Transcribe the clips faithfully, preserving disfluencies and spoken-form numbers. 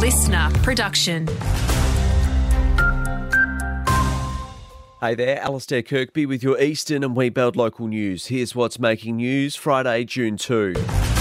listener production. Hey there, Alistair Kirkby with your Eastern and Wheatbelt local news. Here's what's making news Friday, June second.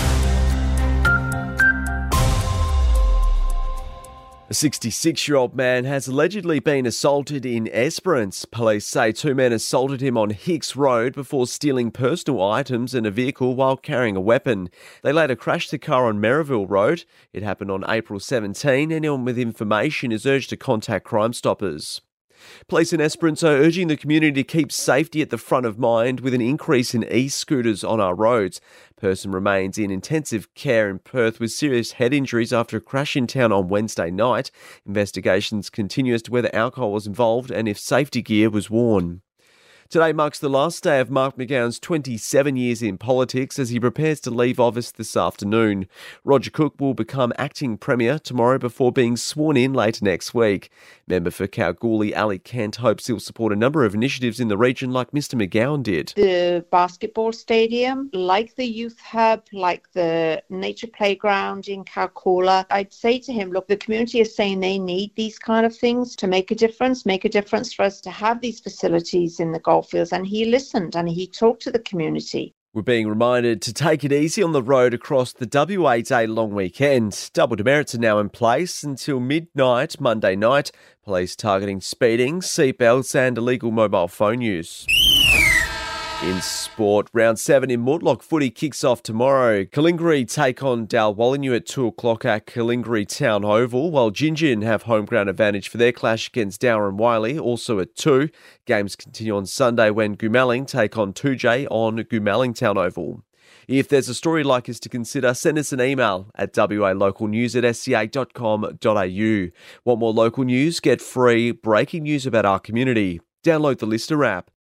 A sixty-six-year-old man has allegedly been assaulted in Esperance. Police say two men assaulted him on Hicks Road before stealing personal items and a vehicle while carrying a weapon. They later crashed the car on Merivale Road. It happened on April seventeenth. Anyone with information is urged to contact Crime Stoppers. Police in Esperance are urging the community to keep safety at the front of mind with an increase in e-scooters on our roads. A person remains in intensive care in Perth with serious head injuries after a crash in town on Wednesday night. Investigations continue as to whether alcohol was involved and if safety gear was worn. Today marks the last day of Mark McGowan's twenty-seven years in politics as he prepares to leave office this afternoon. Roger Cook will become acting Premier tomorrow before being sworn in later next week. Member for Kalgoorlie Ali Kent hopes he'll support a number of initiatives in the region like Mister McGowan did. The basketball stadium, like the youth hub, like the nature playground in Kalgoorlie. I'd say to him, look, the community is saying they need these kind of things to make a difference, make a difference for us to have these facilities in the golf fields, and he listened and he talked to the community. We're being reminded to take it easy on the road across the W A Day long weekend. Double demerits are now in place until midnight Monday night. Police targeting speeding, seatbelts and illegal mobile phone use. In sport, round seven in Mortlock footy kicks off tomorrow. Kalingari take on Dalwallinu at two o'clock at Kalingari Town Oval, while Gingin have home ground advantage for their clash against Dowra and Wiley, also at two. Games continue on Sunday when Goomalling take on two J on Goomalling Town Oval. If there's a story you'd like us to consider, send us an email at w a local news at s c a dot com dot a u. Want more local news? Get free breaking news about our community. Download the Lister app.